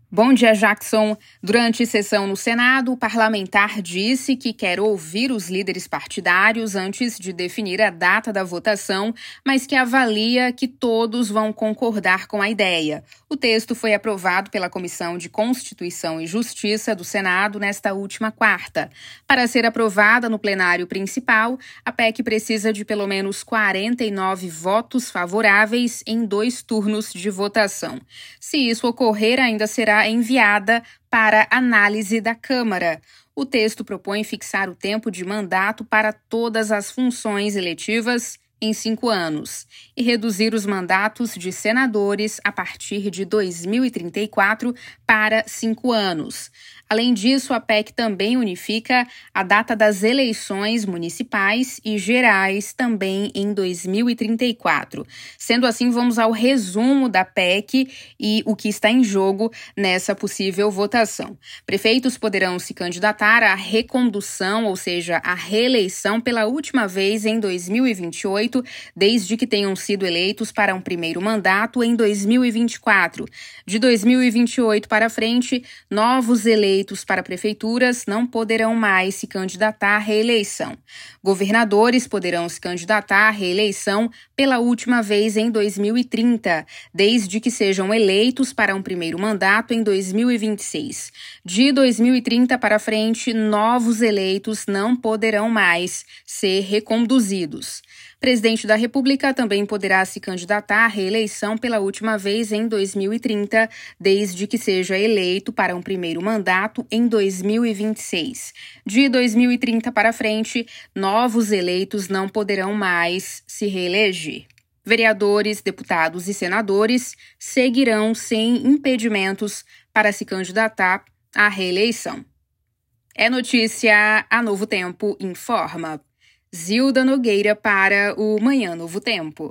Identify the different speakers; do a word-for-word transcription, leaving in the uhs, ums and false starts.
Speaker 1: Bom dia, Jackson. Durante sessão no Senado, o parlamentar disse que quer ouvir os líderes partidários antes de definir a data da votação, mas que avalia que todos vão concordar com a ideia. O texto foi aprovado pela Comissão de Constituição e Justiça do Senado nesta última quarta. Para ser aprovada no plenário principal, a P E C precisa de pelo menos quarenta e nove votos favoráveis em dois turnos de votação. Se isso ocorrer, ainda será enviada para análise da Câmara. O texto propõe fixar o tempo de mandato para todas as funções eletivas em cinco anos e reduzir os mandatos de senadores a partir de dois mil e trinta e quatro para cinco anos. Além disso, a P E C também unifica a data das eleições municipais e gerais também em dois mil e trinta e quatro. Sendo assim, vamos ao resumo da P E C e o que está em jogo nessa possível votação. Prefeitos poderão se candidatar à recondução, ou seja, à reeleição pela última vez em dois mil e vinte e oito, desde que tenham sido eleitos para um primeiro mandato em dois mil e vinte e quatro. De dois mil e vinte e oito para frente, novos eleitos para prefeituras não poderão mais se candidatar à reeleição. Governadores poderão se candidatar à reeleição pela última vez em dois mil e trinta, desde que sejam eleitos para um primeiro mandato em dois mil e vinte e seis. De dois mil e trinta para frente, novos eleitos não poderão mais ser reconduzidos. Presidente da República também poderá se candidatar à reeleição pela última vez em dois mil e trinta, desde que seja eleito para um primeiro mandato em dois mil e vinte e seis. De dois mil e trinta para frente, novos eleitos não poderão mais se reeleger. Vereadores, deputados e senadores seguirão sem impedimentos para se candidatar à reeleição. É notícia, a Novo Tempo informa. Zilda Nogueira para o Manhã Novo Tempo.